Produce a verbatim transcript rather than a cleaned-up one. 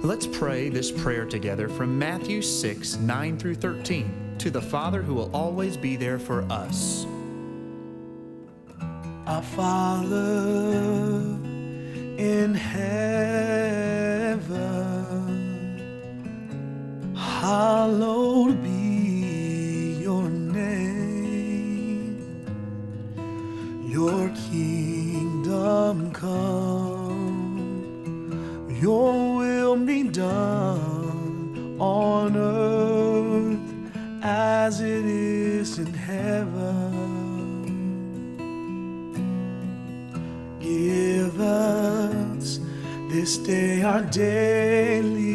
Let's pray this prayer together from Matthew six, nine through thirteen, to the Father who will always be there for us. Our Father in heaven, hallowed be your name. Your kingdom come, your will be done on earth as it is in heaven. Give us this day our daily